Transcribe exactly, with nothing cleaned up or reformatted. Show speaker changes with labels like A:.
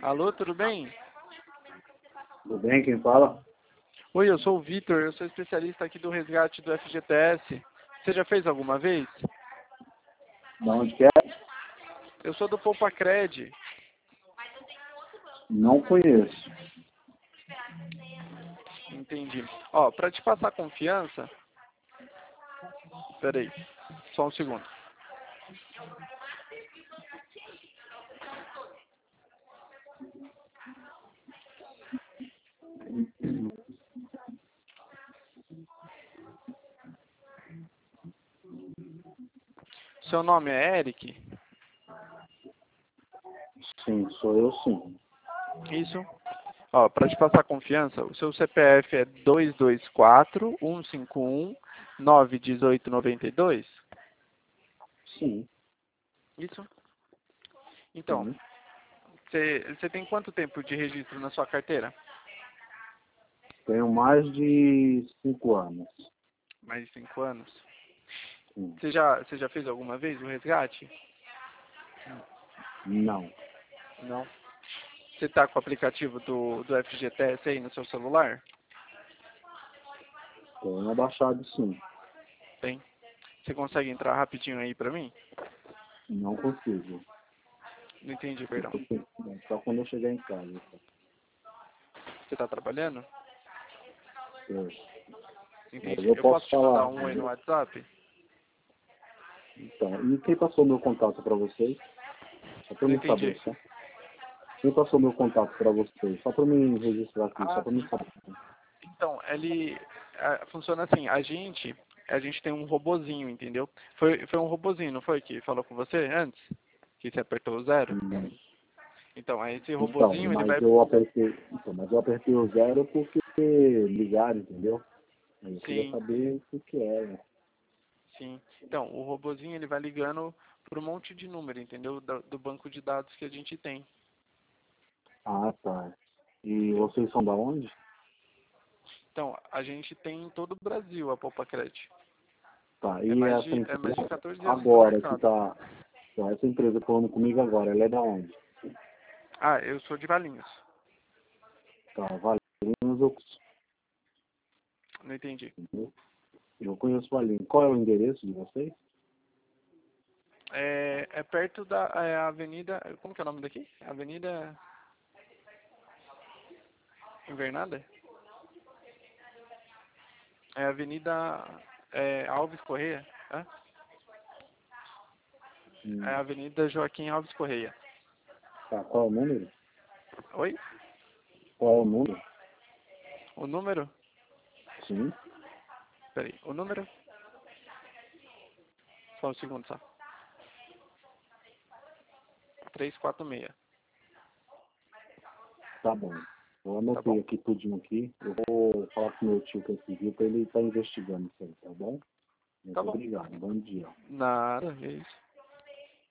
A: Alô, tudo bem?
B: Tudo bem, quem fala?
A: Oi, eu sou o Vitor, eu sou especialista aqui do resgate do F G T S. Você já fez alguma vez?
B: Da onde que é?
A: Eu sou do Poupa Cred.
B: Não conheço.
A: Entendi. Ó, pra te passar confiança... Peraí, só um segundo. Seu nome é Eric?
B: Sim, sou eu sim.
A: Isso. Ó, pra te passar confiança, o seu C P F é dois dois quatro, um cinco um, nove um oito nove dois?
B: Sim,
A: Isso. Então,
B: sim.
A: você tem quanto tempo de registro na sua carteira?
B: Tenho mais de cinco anos.
A: Mais de cinco anos.
B: Sim.
A: Você já, você já fez alguma vez o resgate?
B: Não.
A: Não. Você está com o aplicativo do, do F G T S aí no seu celular?
B: Tenho abaixado sim.
A: Tem. Você consegue entrar rapidinho aí pra mim?
B: Não consigo.
A: Não entendi, perdão.
B: Só quando eu chegar em casa.
A: Você está trabalhando?
B: Eu, mas
A: Entendi.
B: eu
A: Eu
B: posso
A: posso te mandar
B: falar.
A: um aí no WhatsApp?
B: Então, e quem passou meu contato para vocês? Só para
A: Não
B: mim saber,
A: entendi.
B: tá? Quem passou meu contato para vocês? Só para mim registrar aqui, só
A: Ah,
B: para mim
A: sim.
B: saber.
A: Então, ele ah, funciona assim. A gente, a gente tem um robozinho, entendeu? Foi, foi um robozinho, não foi que falou com você antes? Que você apertou o zero?
B: Hum.
A: Então, aí esse
B: Então,
A: robozinho, ele
B: mas
A: vai...
B: eu apertei, então, mas eu apertei o zero porque ligaram, entendeu? Eu queria
A: Sim,
B: saber o que que era.
A: sim. Então, o robozinho, ele vai ligando para um monte de número, entendeu? Do, do banco de dados que a gente tem,
B: Ah, tá. E
A: entendeu?
B: vocês são da onde?
A: Então, a gente tem em todo o Brasil a Poupa Cred.
B: Tá,
A: É
B: e
A: mais
B: essa
A: de, é mais de
B: empresa
A: quatorze anos no
B: agora que
A: mercado.
B: tá, tá, essa empresa falando comigo agora, ela é da onde?
A: Ah, eu sou de Valinhos.
B: Tá, Valinhos, eu,
A: Não entendi.
B: eu conheço Valinhos. Qual é o endereço de vocês?
A: É, é perto da é a avenida... Como que é o nome daqui? Avenida Invernada? É a Avenida é, Alves Correia. Hã? É
B: Hum,
A: a Avenida Joaquim Alves Correia.
B: tá, qual é o número?
A: Oi?
B: Qual é o número?
A: O número?
B: Sim,
A: Peraí, o número? Só um segundo só. trezentos e quarenta e seis.
B: tá bom. Eu
A: Tá
B: anotei
A: bom?
B: aqui tudinho aqui. Eu vou falar com meu tio que é civil para ele estar investigando isso aí, tá bom?
A: Tá
B: Muito
A: bom.
B: obrigado. Bom dia.
A: Nada, é isso.